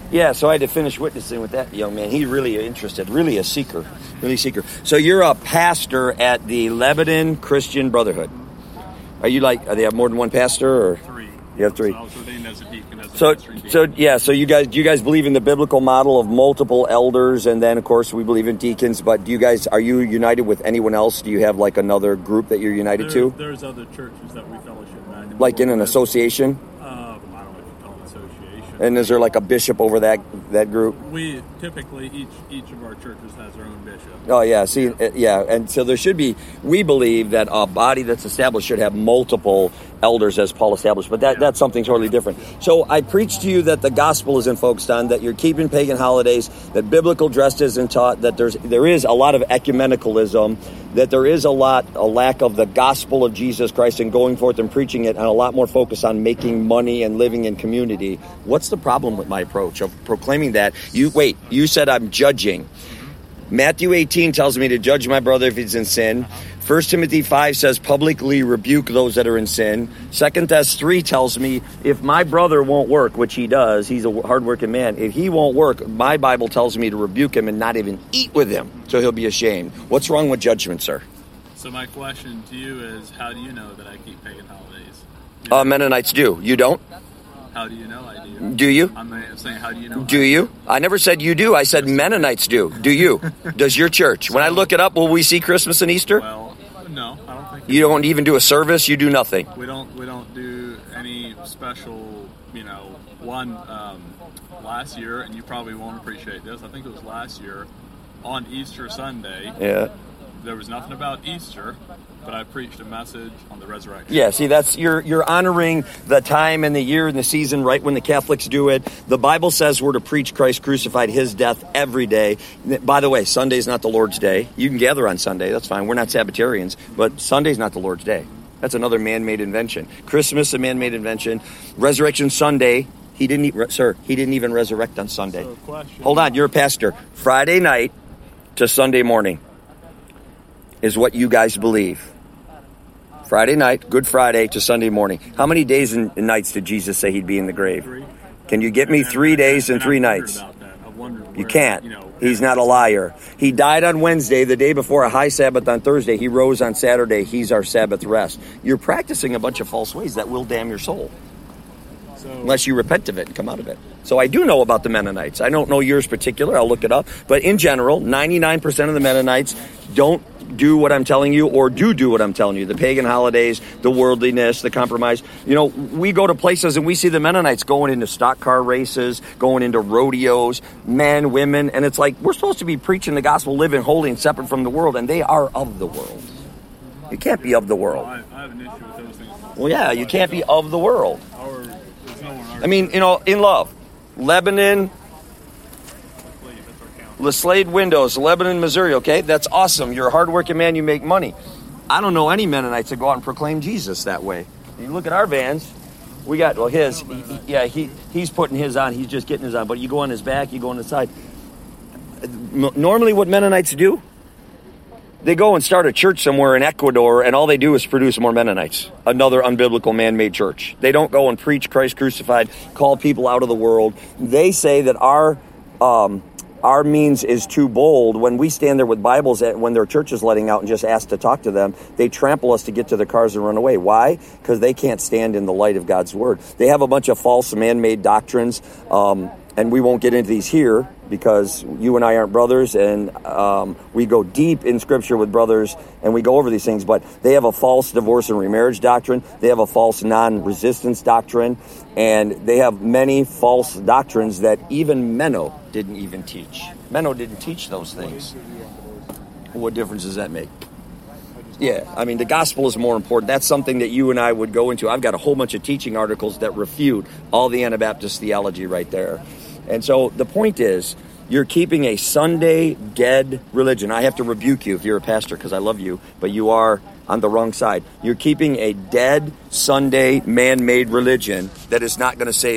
Yeah, so I had to finish witnessing with that young man. He's really interested, really a seeker. So you're a pastor at the Lebanon Christian Brotherhood. Are you do they have more than one pastor? Or? 3. You have 3. So I was ordained as a deacon. So you guys believe in the biblical model of multiple elders, and then of course we believe in deacons, but are you united with anyone else? Do you have another group that you're united to? There's other churches that we fellowship back. Like in an association? I don't know what you call an association. And is there a bishop over that group? We typically, each of our churches has their own bishop. Oh, yeah. See, yeah. And so there should be, we believe that a body that's established should have multiple elders as Paul established, but that's something totally different. So I preach to you that the gospel isn't focused on, that you're keeping pagan holidays, that biblical dress isn't taught, that there is a lot of ecumenicalism, that there is a lack of the gospel of Jesus Christ and going forth and preaching it, and a lot more focus on making money and living in community. What's the problem with my approach of proclaiming that? You said I'm judging. Matthew 18 tells me to judge my brother if he's in sin. 1 Timothy 5 says publicly rebuke those that are in sin. 2 Thess 3 tells me if my brother won't work, which he does, he's a hardworking man. If he won't work, my Bible tells me to rebuke him and not even eat with him, so he'll be ashamed. What's wrong with judgment, sir? So my question to you is, how do you know that I keep pagan holidays? Mennonites do. You don't? How do you know I do? Do you? I'm saying, how do you know? Do you? I never said you do. I said Mennonites do. Do you? Does your church? When I look it up, will we see Christmas and Easter? Well, no, I don't think. You don't even do a service? You do nothing? We don't do any special, one last year, and you probably won't appreciate this. I think it was last year on Easter Sunday. Yeah. There was nothing about Easter, but I preached a message on the resurrection. Yeah, see, that's you're honoring the time and the year and the season right when the Catholics do it. The Bible says we're to preach Christ crucified, his death every day. By the way, Sunday's not the Lord's day. You can gather on Sunday, that's fine. We're not Sabbatarians, but Sunday's not the Lord's day. That's another man-made invention. Christmas, a man-made invention. Resurrection Sunday, he didn't even resurrect on Sunday. So question. Hold on, you're a pastor. Friday night to Sunday morning is what you guys believe. Friday night, Good Friday to Sunday morning. How many days and nights did Jesus say he'd be in the grave? 3. Can you get me 3 days and 3 nights? You can't. He's not a liar. He died on Wednesday, the day before a high Sabbath on Thursday. He rose on Saturday. He's our Sabbath rest. You're practicing a bunch of false ways that will damn your soul. Unless you repent of it and come out of it. So I do know about the Mennonites. I don't know yours particular. I'll look it up. But in general, 99% of the Mennonites don't do what I'm telling you or do what I'm telling you. The pagan holidays, the worldliness, the compromise. We go to places and we see the Mennonites going into stock car races, going into rodeos, men, women. And it's like, we're supposed to be preaching the gospel, living holy and separate from the world. And they are of the world. You can't be of the world. I have an issue with those things. Well, yeah, you can't be of the world. I mean, in love. Lebanon, Slade Windows, Lebanon, Missouri, okay? That's awesome. You're a hardworking man. You make money. I don't know any Mennonites that go out and proclaim Jesus that way. You look at our vans. We got, his. He's putting his on. He's just getting his on. But you go on his back, you go on the side. Normally what Mennonites do, they go and start a church somewhere in Ecuador, and all they do is produce more Mennonites. Another unbiblical man-made church. They don't go and preach Christ crucified, call people out of the world. They say that our means is too bold. When we stand there with Bibles, when their church is letting out and just ask to talk to them, they trample us to get to their cars and run away. Why? Because they can't stand in the light of God's word. They have a bunch of false man-made doctrines, and we won't get into these here because you and I aren't brothers, and we go deep in Scripture with brothers, and we go over these things. But they have a false divorce and remarriage doctrine. They have a false non-resistance doctrine, and they have many false doctrines that even Menno didn't even teach. Menno didn't teach those things. What difference does that make? Yeah, I mean, the gospel is more important. That's something that you and I would go into. I've got a whole bunch of teaching articles that refute all the Anabaptist theology right there. And so the point is, you're keeping a Sunday dead religion. I have to rebuke you if you're a pastor because I love you, but you are on the wrong side. You're keeping a dead Sunday man-made religion that is not going to save